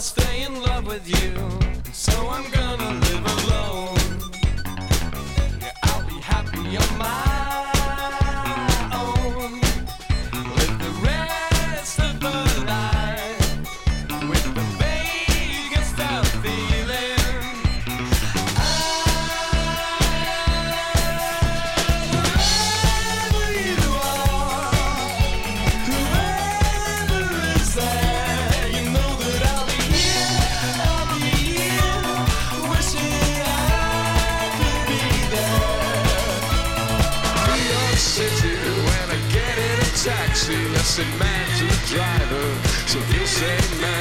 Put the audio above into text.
stay in love with you, so I'm gonna live alone. Yeah, I'll be happy on my own. Live the rest of the life with the vaguest of feeling. Wherever you are, whoever is there, you know that I'll be here, wishing I could be there. New York City, when I get in a taxi, I say man to the driver, so he'll say man.